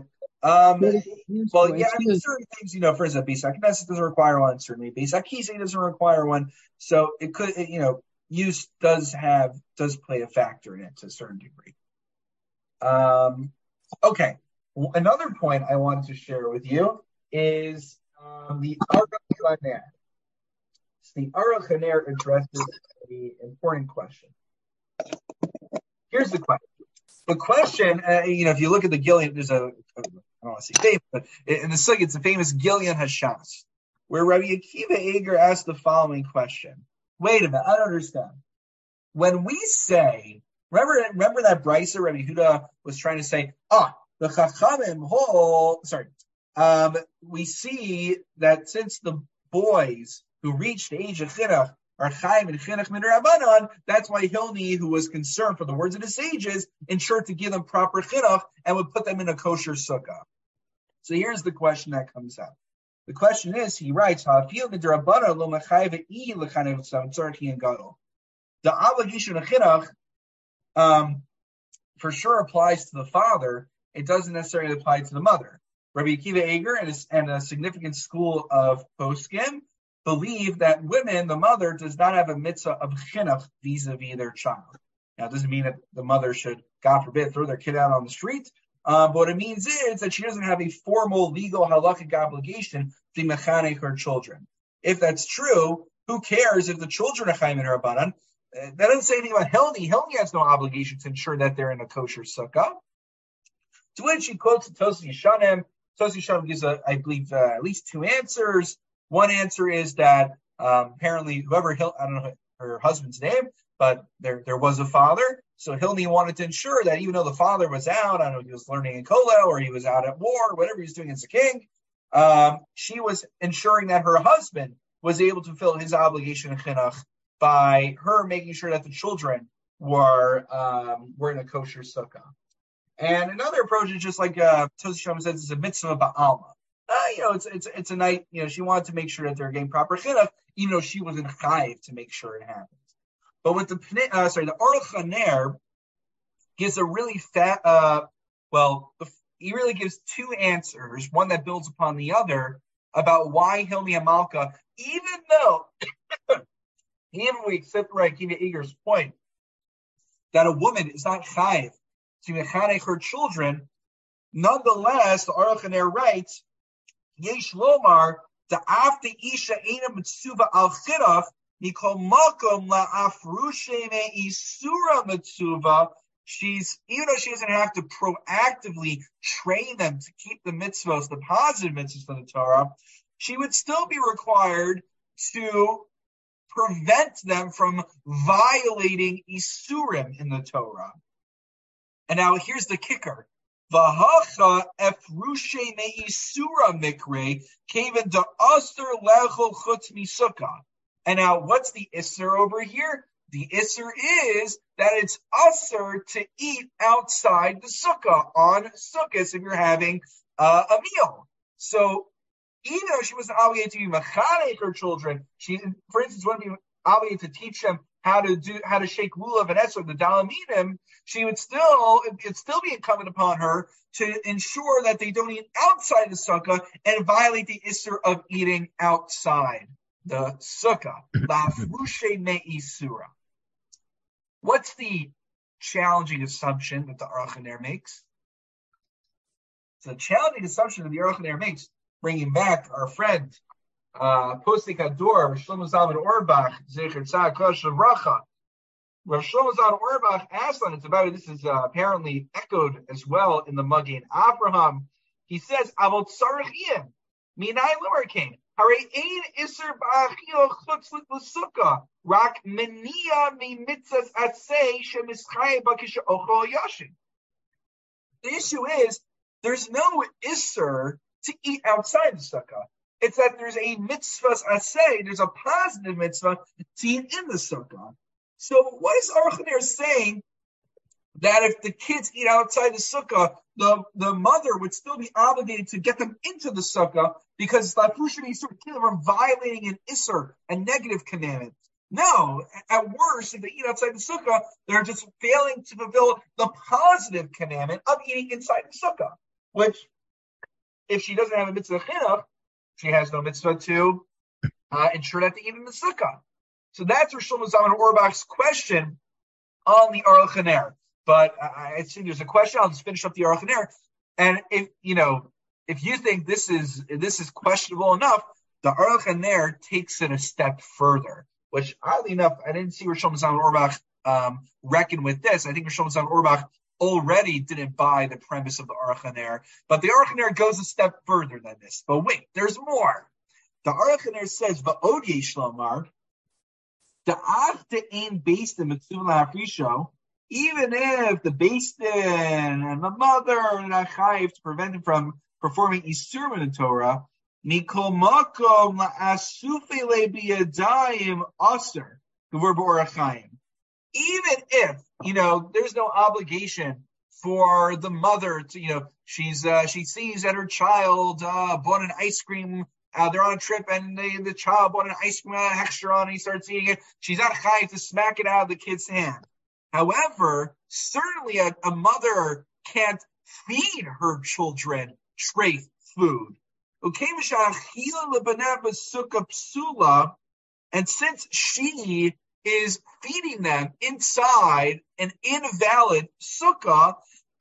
[SPEAKER 1] Um,
[SPEAKER 2] Used
[SPEAKER 1] well,
[SPEAKER 2] for
[SPEAKER 1] yeah,
[SPEAKER 2] it,
[SPEAKER 1] I mean,
[SPEAKER 2] too.
[SPEAKER 1] certain things, you know, for example, Beis HaKnesset doesn't require one, certainly Beis HaKisei doesn't require one, so it could, it, you know, use does have, does play a factor in it to a certain degree. Um, okay, another point I wanted to share with you is um, the Aruch HaNer. So the Aruch HaNer addresses the important question. Here's the question. The question, uh, you know, if you look at the Gillian, there's a, I don't want to say famous, but in the Sugya, it's a famous Gillian Hashas, where Rabbi Akiva Eger asked the following question. Wait a minute, I don't understand. When we say, remember, remember that Brisa Rabbi Huda was trying to say, ah, the Chachamim whole, sorry, um, we see that since the boys who reached the age of Chinuch are Chaim and Chinuch min Rabbanan, that's why Hilni, who was concerned for the words of the sages, ensured to give them proper Chinuch and would put them in a kosher sukkah. So here's the question that comes out. The question is, he writes, the obligation of Chinuch um, for sure applies to the father. It doesn't necessarily apply to the mother. Rabbi Akiva Eger and a, and a significant school of poskim believe that women, the mother, does not have a mitzvah of chinuch vis-a-vis their child. Now, it doesn't mean that the mother should, God forbid, throw their kid out on the street. Um, but what it means is that she doesn't have a formal legal halachic obligation to mechanech her children. If that's true, who cares if the children are chaim and rabbanan? Uh, that doesn't say anything about Hilni. Hilni has no obligation to ensure that they're in a kosher sukkah. To which he quotes Tosi Yeshanim. Tosi Yeshanim gives, a, I believe, uh, at least two answers. One answer is that um, apparently whoever, Hil- I don't know her husband's name, but there there was a father. So Hilni wanted to ensure that even though the father was out, I don't know if he was learning in Kollel or he was out at war, or whatever he was doing as a king, um, she was ensuring that her husband was able to fulfill his obligation in chinuch by her making sure that the children were um, were in a kosher sukkah. And another approach is just like uh, Tosi Yeshanim says, it's a mitzvah ba'alma. Uh, you know, it's it's it's a night. You know, she wanted to make sure that they're getting proper chinuch, even though she was in chayiv to make sure it happens. But with the uh, sorry, the Aruch HaNer gives a really fat. Uh, well, he really gives two answers, one that builds upon the other, about why Hilni Amalka, even though even we accept Rabbi Akiva Eger's point that a woman is not chayiv to mechanech her children, nonetheless, the Aruch HaNer writes, Yesh Lomar, the after Isha Eina Mitsuva al Chinuch, Nikol Malkom la Afrushe me Isura Mitsuva. She's, even though she doesn't have to proactively train them to keep the mitzvahs, the positive mitzvahs from the Torah, she would still be required to prevent them from violating Isurim in the Torah. And now here's the kicker. V'hacha efrushe me'isura mikre kaven da aster lechol chutz misukah. And now, what's the isser over here? The isser is that it's aser to eat outside the sukkah on sukkahs if you're having uh, a meal. So even though she wasn't obligated to be mechanech her children, she, for instance, wouldn't be obligated to teach them how to do how to shake lulav and esrog, the dalaminim, she would still it'd still be incumbent upon her to ensure that they don't eat outside the sukkah and violate the isser of eating outside the sukkah. La frushe me'isura. What's the challenging assumption that the Aruch HaNer makes? So the challenging assumption that the Aruch HaNer makes, bringing back our friend Uh, Postik Ador, Rav Shlomo Zalman Auerbach, Zecher Tzad Kosh Racha. Rav Shlomo Zalman Auerbach asked on it about it. This is uh, apparently echoed as well in the Magen Avraham. He says, "Avot Tzarich Iyim Minay Lower Kain Harei Ein Iser Ba'achil Chutz L'Sukkah Rak Menia Mi Mitzvahs Asay Shemischay Bakisha Ochol Yashin." The issue is there's no Iser to eat outside the sukkah. It's that there's a mitzvah asay, there's a positive mitzvah to eat in the sukkah. So what is Aruch HaNer saying? That if the kids eat outside the sukkah, the, the mother would still be obligated to get them into the sukkah because we're violating an isser, a negative commandment. No, at worst, if they eat outside the sukkah, they're just failing to fulfill the positive commandment of eating inside the sukkah, which if she doesn't have a mitzvah chinuch, she has no mitzvah to uh, ensure that they eat in the sukkah. So that's Rosh Shlomo Zalman Auerbach's question on the Aruch HaNer. But I, I see there's a question. I'll just finish up the Aruch HaNer. And if you know, if you think this is this is questionable enough, the Aruch HaNer takes it a step further. Which, oddly enough, I didn't see Rosh Shlomo Zalman Auerbach um, reckon with this. I think Rosh Shlomo Zalman Auerbach already didn't buy the premise of the Aruch HaNer. But the Aruch HaNer goes a step further than this. But wait, there's more. The Aruch HaNer says, "Va'od yesh lomar, da'af de'ein beis din mitzvah la'afrisho." Even if the beis din and the mother are not chayiv to prevent him from performing Isurim in the Torah, mikol makom la'asufe le'biyadayim aser gevur b'orach chayim. Even if, you know, there's no obligation for the mother to, you know, she's uh, she sees that her child uh, bought an ice cream. Uh, they're on a trip, and they, the child bought an ice cream extra, and he starts eating it. She's not chayiv to smack it out of the kid's hand. However, certainly a, a mother can't feed her children treif food. And since she is feeding them inside an invalid sukkah,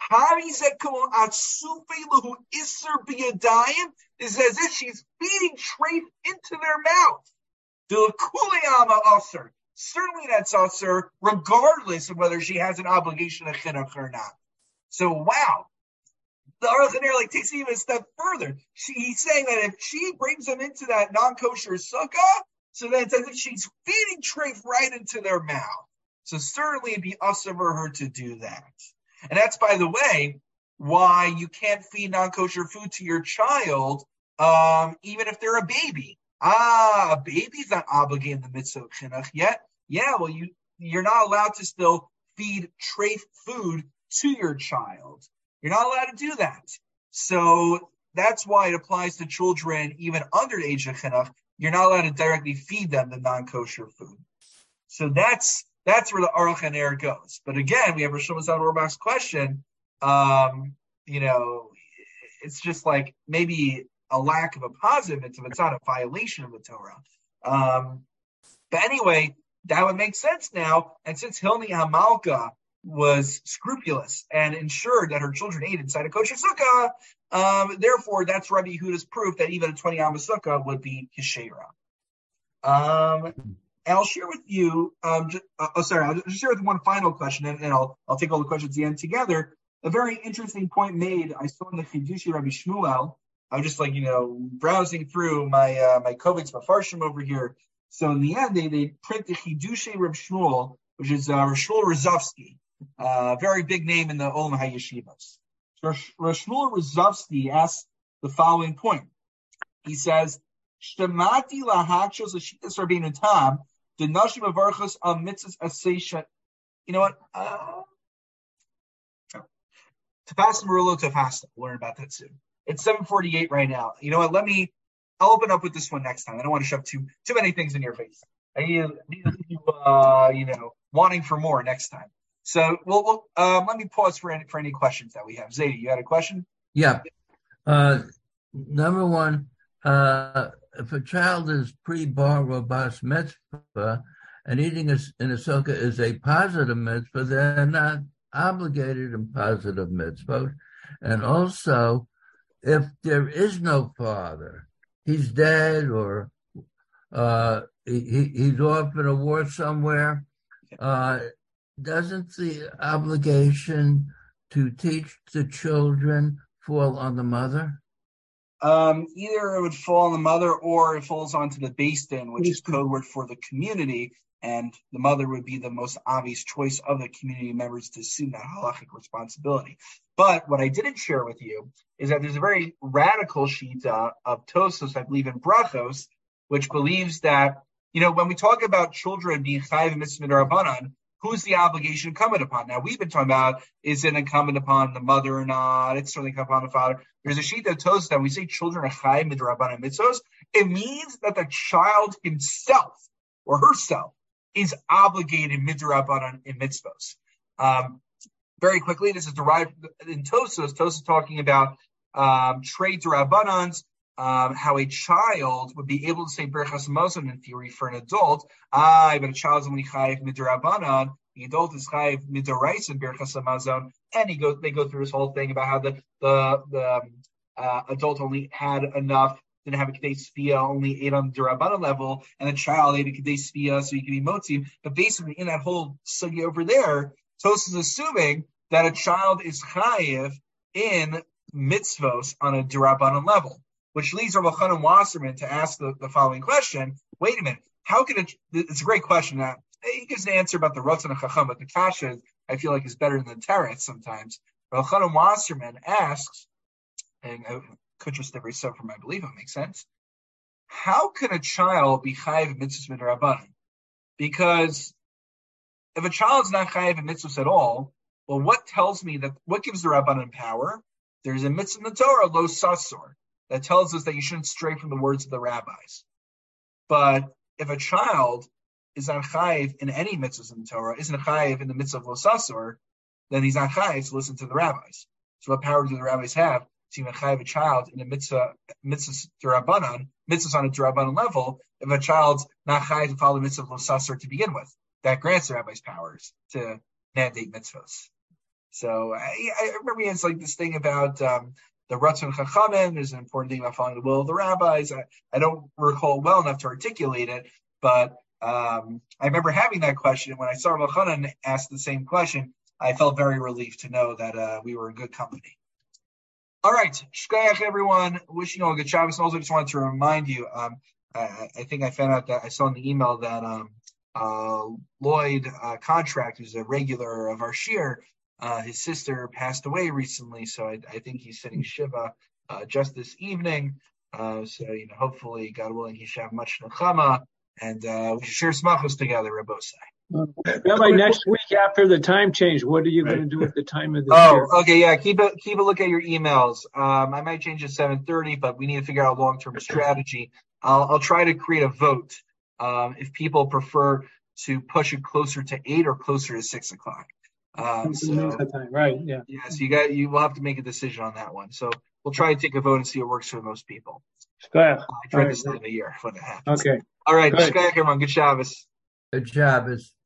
[SPEAKER 1] is as if she's feeding treif into their mouth. Certainly that's usher, regardless of whether she has an obligation of chinuch or not. So, wow. The Aruch HaNer like takes it even a step further. She, he's saying that if she brings them into that non-kosher sukkah, so then it's as if she's feeding treif right into their mouth. So certainly it'd be usher for her to do that. And that's, by the way, why you can't feed non-kosher food to your child, um, even if they're a baby. Ah, a baby's not obligated in the mitzvah of chinuch yet. Yeah, well, you, you're not allowed to still feed treif food to your child. You're not allowed to do that. So that's why it applies to children even under the age of chinuch. You're not allowed to directly feed them the non-kosher food. So that's that's where the Aruch HaNer goes. But again, we have Rosh Shlomo Zalman Auerbach's question. Um, you know, it's just like maybe a lack of a positive mitzvah. It's not a violation of the Torah. Um, but anyway, that would make sense now. And since Hilni Hamalka was scrupulous and ensured that her children ate inside a kosher sukkah, um, therefore that's Rabbi Yehuda's proof that even a twenty amma sukkah would be kishera. Um, and I'll share with you, um, just, uh, oh, sorry, I'll just share with you one final question, and, and I'll I'll take all the questions at the end together. A very interesting point made, I saw in the Chidushi Rabbi Shmuel. I was just like, you know, browsing through my uh, my Kovetz Mefarshim over here. So in the end, they, they print the Chidushi Rabbi Shmuel, which is uh, Rav Shmuel Rozovsky, a uh, very big name in the Olam HaYeshivas. So Rav Shmuel Rozovsky asks the following point. He says, "Shtemati lahakshos l'shitas Rabbeinu Tam, the nashim avarchos al mitzvahs asesha." You know what? Uh, Tafas Merulo Tafasta. We'll learn about that soon. It's seven forty-eight right now. You know what? Let me, I'll open up with this one next time. I don't want to shove too too many things in your face. I need, need you, uh, you know, wanting for more next time. So, we'll, we'll um, let me pause for any, for any questions that we have. Zaidi, you had a question?
[SPEAKER 3] Yeah. Uh, number one, uh, if a child is pre-bar or bas mitzvah and eating a, in a sukkah is a positive mitzvah, they're not obligated in positive mitzvah. And also, if there is no father, he's dead or uh, he, he's off in a war somewhere, uh, doesn't the obligation to teach the children fall on the mother?
[SPEAKER 1] Um, either it would fall on the mother or it falls onto the beis din, which is code word for the community, and the mother would be the most obvious choice of the community members to assume that halachic responsibility. But what I didn't share with you is that there's a very radical shita of Tosos, I believe in Brachos, which believes that, you know, when we talk about children being chayiv mitzvah d'Rabbanan, who's the obligation incumbent upon? Now, we've been talking about, is it incumbent upon the mother or not? It's certainly incumbent upon the father. There's a sheet that tells us that when we say children are chayiv midrabanan mitzvos, it means that the child himself or herself is obligated midrabanan in mitzvos. Um, very quickly, this is derived in Tosos. Tosos talking about um, trade to Rabbanans, um, how a child would be able to say Birchas Hamazon in theory for an adult. Ah, but a child's only chayiv midrabanan. The adult is chayiv midoraisa Birchas Hamazon, and he goes. They go through this whole thing about how the the the um, uh, adult only had enough. Didn't have a Kedei Sfia, only ate on the Rabbanan level, and the child ate a Kedei Sfia, so he could be Motzim. But basically, in that whole sugi over there, Tos is assuming that a child is chayiv in mitzvos on a Rabbanan level, which leads Rabbi Chanan Wasserman to ask the, the following question. Wait a minute, how could it, it's a great question. Now, he gives an answer about the Ratzon and Chacham, but the Kasha, I feel like, is better than the Teretz sometimes. Rabbi Chanan Wasserman asks, and I, could just every so from I believe it makes sense. How can a child be chayiv mitzvahs midrabanan? Because if a child's not chayiv mitzvahs at all, well, what tells me that? What gives the rabbanan power? There's a mitzvah in the Torah, lo sasor, that tells us that you shouldn't stray from the words of the rabbis. But if a child is not chayiv in any mitzvahs in the Torah, isn't chayiv in the mitzvah of lo sasor, then he's not chayiv to listen to the rabbis. So what power do the rabbis have to even chayiv a child in a mitzvah, mitzvah d'Rabbanan, mitzvahs on a d'Rabbanan level, if a child's not chayiv to follow the mitzvah of lo sasor to begin with? That grants the rabbis powers to mandate mitzvahs. So I, I remember it's like this thing about um, the Ratzon Chachamim. There's an important thing about following the will of the rabbis. I, I don't recall well enough to articulate it, but um, I remember having that question. When I saw Rav Chanan ask the same question, I felt very relieved to know that uh, we were in good company. All right, shkayach everyone. Wishing you all a good Shabbos. And also, just wanted to remind you. Um, I, I think I found out that I saw in the email that um, uh, Lloyd uh, Contract, who's a regular of our shir, uh, his sister passed away recently. So I, I think he's sitting shiva uh, just this evening. Uh, so you know, hopefully, God willing, he should have much nechama, and uh, we should share smachos together, Rabbosai.
[SPEAKER 5] Rabbi, next week after the time change, what are you right. going to do at the time of the
[SPEAKER 1] Oh,
[SPEAKER 5] year?
[SPEAKER 1] okay, yeah. Keep a keep a look at your emails. Um, I might change it to seven thirty, but we need to figure out a long term strategy. I'll I'll try to create a vote. Um, if people prefer to push it closer to eight or closer to six o'clock. Um, so,
[SPEAKER 5] right, yeah.
[SPEAKER 1] Yeah, so you got you will have to make a decision on that one. So we'll try to take a vote and see what works for most people.
[SPEAKER 5] I
[SPEAKER 1] try this time of year when it happens.
[SPEAKER 5] Okay.
[SPEAKER 1] All right, Shkayach, everyone. Good Shabbos.
[SPEAKER 3] Good Shabbos.